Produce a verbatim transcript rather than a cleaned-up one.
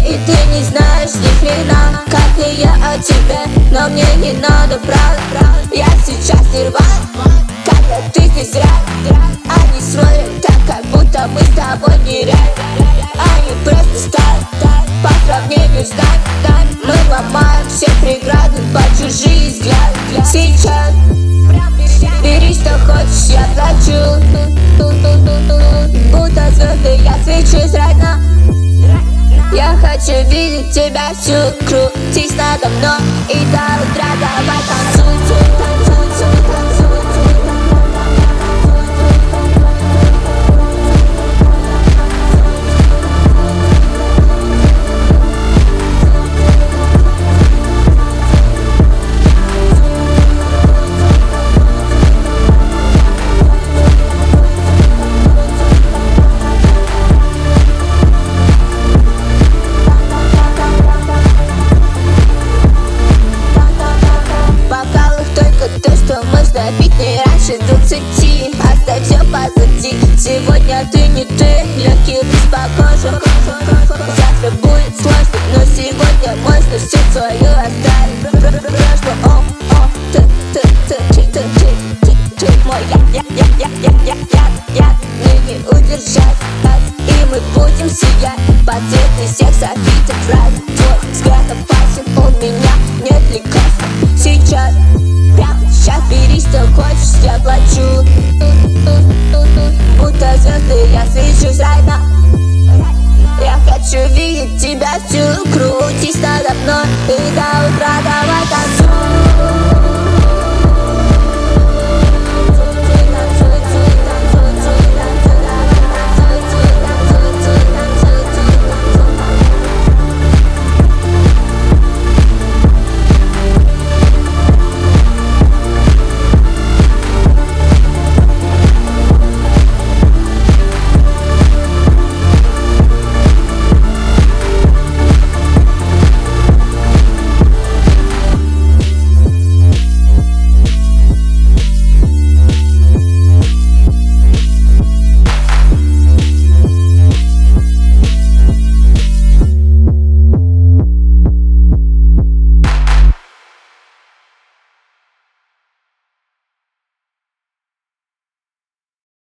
И ты не знаешь ни хрена, как и я о тебе. Но мне не надо, правда, я сейчас нирвана. Когда ты здесь рядом, они смотрят так, как будто мы с тобой нереально. Они просто стали по сравнению с нами. Мы ломаем все преграды под чужие взгляды. Сейчас бери, что хочешь, я плачу. Будто звезды я свечусь родна. Я хочу видеть тебя всю, крутись надо мной. И до утра давай танцуй, танцуй, танцуй. Пить не раньше двадцати, оставь все позади. Сегодня ты не ты, легкий рис по коже. Завтра будет сложно, но сегодня можно все свое оставить. Прошло, о, о, ты, ты, ты, ты, ты, ты, ты, ты мой я, я, я, я, я, я, я. Мне не удержать нас, и мы будем сиять под цветы всех софитов раз. Твой взгляд опасен, у меня нет лекарства. Сейчас сейчас бери, что хочешь, я плачу. Будто звезды я свечусь райна. Я хочу видеть тебя всю, крутись надо мной. И до утра давай танцуй.